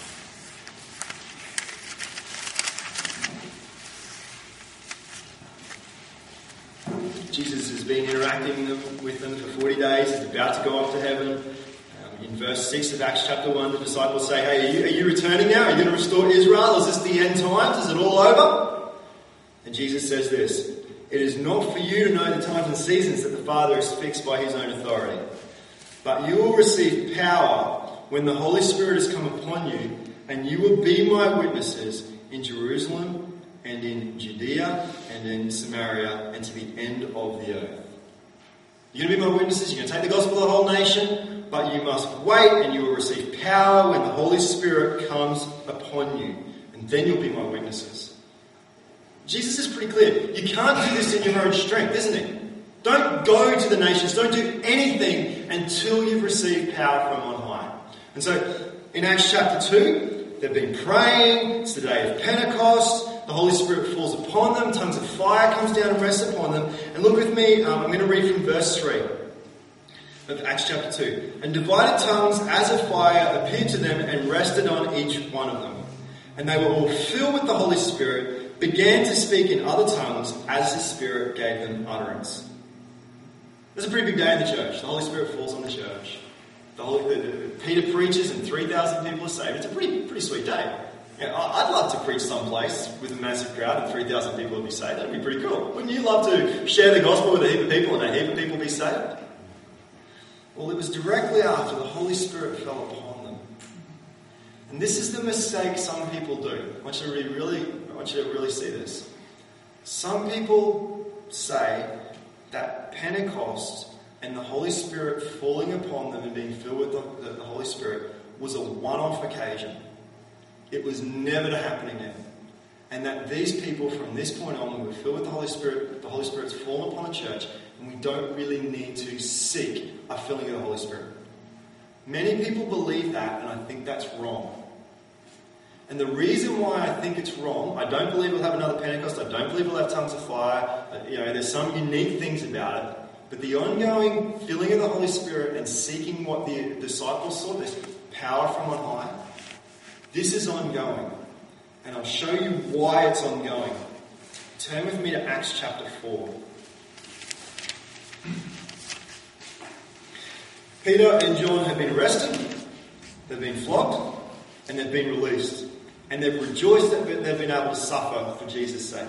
Jesus has been interacting with them for 40 days. He's about to go off to heaven. In verse 6 of Acts chapter 1, the disciples say, "Hey, are you returning now? Are you going to restore Israel? Is this the end times? Is it all over?" And Jesus says this: "It is not for you to know the times and seasons that the Father has fixed by his own authority. But you will receive power when the Holy Spirit has come upon you, and you will be my witnesses in Jerusalem and in Judea and in Samaria and to the end of the earth." You're going to be my witnesses. You're going to take the gospel to the whole nation, but you must wait, and you will receive power when the Holy Spirit comes upon you, and then you'll be my witnesses. Jesus is pretty clear. You can't do this in your own strength, isn't it? Don't go to the nations. Don't do anything until you've received power from on high. And so, in Acts chapter 2, they've been praying. It's the day of Pentecost. The Holy Spirit falls upon them. Tongues of fire comes down and rests upon them. And look with me. I'm going to read from verse 3 of Acts chapter 2. "And divided tongues as of fire appeared to them and rested on each one of them. And they were all filled with the Holy Spirit, began to speak in other tongues as the Spirit gave them utterance." There's a pretty big day in the church. The Holy Spirit falls on the church. Peter preaches and 3,000 people are saved. It's a pretty sweet day. Yeah, I'd love to preach someplace with a massive crowd and 3,000 people would be saved. That'd be pretty cool. Wouldn't you love to share the gospel with a heap of people and a heap of people be saved? Well, it was directly after the Holy Spirit fell upon them. And this is the mistake some people do. I want you to really see this. Some people say that Pentecost and the Holy Spirit falling upon them and being filled with the Holy Spirit was a one-off occasion. It was never to happen again. And that these people from this point on were filled with the Holy Spirit's fallen upon the church, and we don't really need to seek a filling of the Holy Spirit. Many people believe that, and I think that's wrong. And the reason why I think it's wrong, I don't believe we'll have another Pentecost, I don't believe we'll have tongues of fire, there's some unique things about it, but the ongoing filling of the Holy Spirit and seeking what the disciples saw, power from on high. This is ongoing. And I'll show you why it's ongoing. Turn with me to Acts chapter 4. Peter and John have been arrested, they've been flogged, and they've been released. And they've rejoiced that they've been able to suffer for Jesus' sake.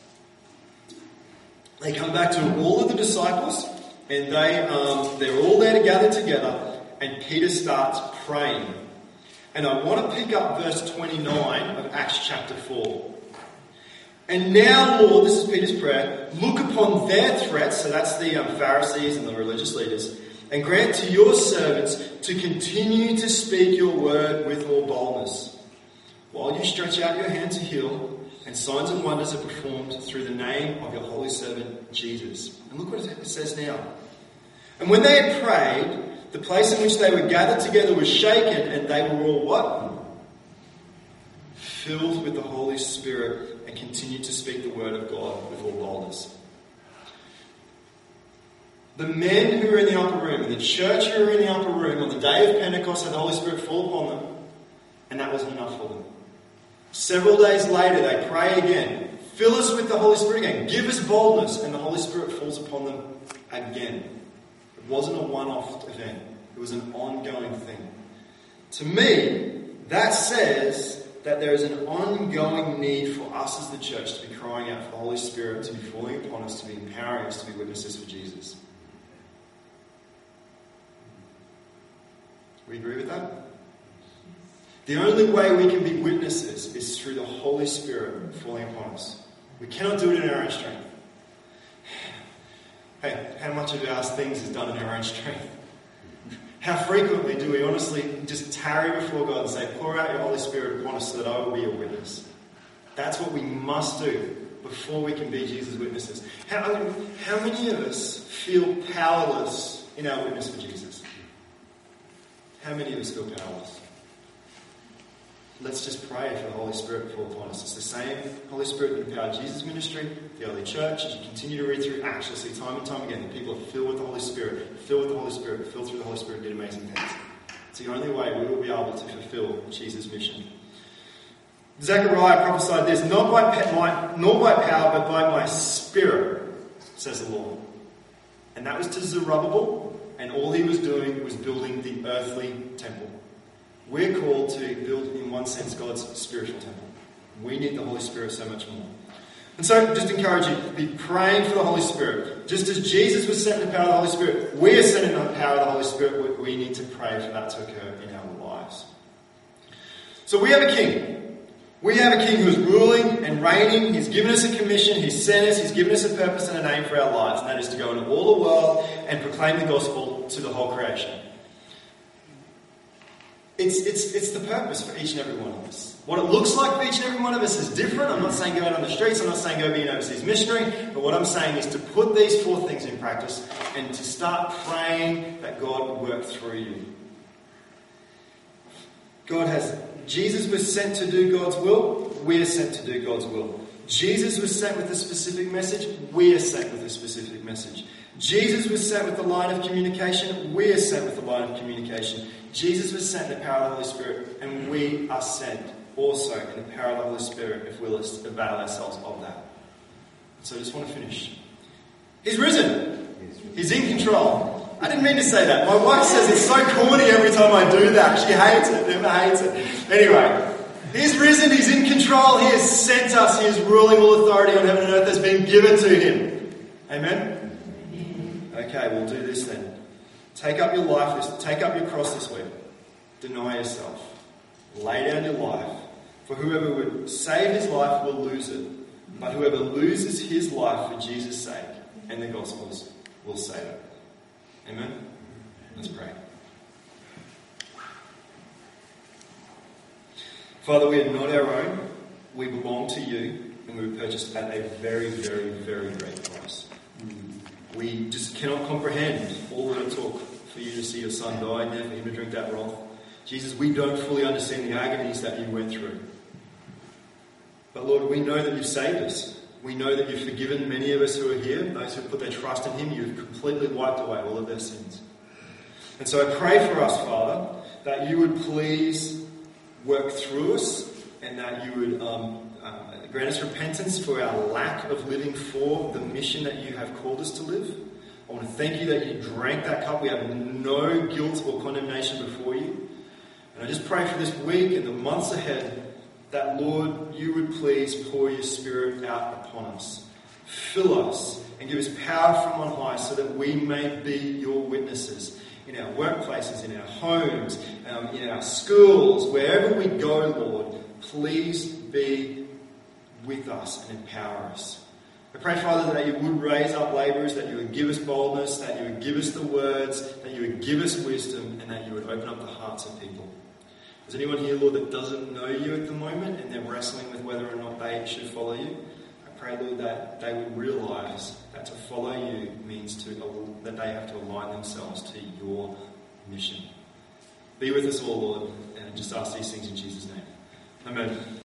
They come back to all of the disciples, and they're all there to gather together, and Peter starts praying. And I want to pick up verse 29 of Acts chapter 4. And now, Lord, this is Peter's prayer, look upon their threats, so that's the Pharisees and the religious leaders, and grant to your servants to continue to speak your word with all boldness, while you stretch out your hand to heal, and signs and wonders are performed through the name of your holy servant Jesus. And look what it says now. And when they had prayed, the place in which they were gathered together was shaken, and they were all what? Filled with the Holy Spirit, and continued to speak the word of God with all boldness. The men who were in the upper room, and the church who were in the upper room on the day of Pentecost had the Holy Spirit fall upon them, and that wasn't enough for them. Several days later, they pray again. Fill us with the Holy Spirit again. Give us boldness, and the Holy Spirit falls upon them again. It wasn't a one-off event. It was an ongoing thing. To me, that says that there is an ongoing need for us as the church to be crying out for the Holy Spirit to be falling upon us, to be empowering us to be witnesses for Jesus. We agree with that? The only way we can be witnesses is through the Holy Spirit falling upon us. We cannot do it in our own strength. Hey, how much of our things is done in our own strength? How frequently do we honestly just tarry before God and say, pour out your Holy Spirit upon us so that I will be a witness? That's what we must do before we can be Jesus' witnesses. How many of us feel powerless in our witness for Jesus? How many of us feel powerless? Let's just pray for the Holy Spirit to fall upon us. It's the same Holy Spirit that empowered Jesus' ministry, the early church. As you continue to read through Acts, you'll see time and time again that people are filled with the Holy Spirit, filled with the Holy Spirit, filled through the Holy Spirit, did amazing things. It's the only way we will be able to fulfill Jesus' mission. Zechariah prophesied this, not by power, but by my Spirit, says the Lord. And that was to Zerubbabel, and all he was doing was building the earthly temple. We're called to build, in one sense, God's spiritual temple. We need the Holy Spirit so much more. And so, just encourage you to be praying for the Holy Spirit. Just as Jesus was sent in the power of the Holy Spirit, we are sent in the power of the Holy Spirit. We need to pray for that to occur in our lives. So we have a king. We have a king who is ruling and reigning. He's given us a commission. He's sent us. He's given us a purpose and a name for our lives. And that is to go into all the world and proclaim the gospel to the whole creation. It's the purpose for each and every one of us. What it looks like for each and every one of us is different. I'm not saying go out on the streets. I'm not saying go be an overseas missionary. But what I'm saying is to put these 4 things in practice and to start praying that God would work through you. Jesus was sent to do God's will. We are sent to do God's will. Jesus was sent with a specific message. We are sent with a specific message. Jesus was sent with the line of communication. We are sent with the line of communication. Jesus was sent in the power of the Holy Spirit, and we are sent also in the power of the Holy Spirit if we'll avail ourselves of that. So I just want to finish. He's risen. He's in control. I didn't mean to say that. My wife says it's so corny every time I do that. She hates it. Never hates it. Anyway, he's risen. He's in control. He has sent us. He is ruling all authority on heaven and earth has been given to him. Amen? Okay, we'll do this then. Take up your life, take up your cross this week. Deny yourself. Lay down your life. For whoever would save his life will lose it. But whoever loses his life for Jesus' sake and the Gospels will save it. Amen? Let's pray. Father, we are not our own. We belong to you, and we were purchased at a very, very, very great price. We just cannot comprehend all that it took for you to see your son die and for him to drink that wrath. Jesus, we don't fully understand the agonies that you went through. But Lord, we know that you've saved us. We know that you've forgiven many of us who are here, those who put their trust in him. You've completely wiped away all of their sins. And so I pray for us, Father, that you would please work through us, and that you would grant us repentance for our lack of living for the mission that you have called us to live. I want to thank you that you drank that cup. We have no guilt or condemnation before you. And I just pray for this week and the months ahead that, Lord, you would please pour your Spirit out upon us. Fill us and give us power from on high so that we may be your witnesses in our workplaces, in our homes, in our schools, wherever we go, Lord. Please be with us and empower us. I pray, Father, that you would raise up labourers, that you would give us boldness, that you would give us the words, that you would give us wisdom, and that you would open up the hearts of people. Is anyone here, Lord, that doesn't know you at the moment and they're wrestling with whether or not they should follow you? I pray, Lord, that they would realise that to follow you means that they have to align themselves to your mission. Be with us all, Lord, and just ask these things in Jesus' name. Amen.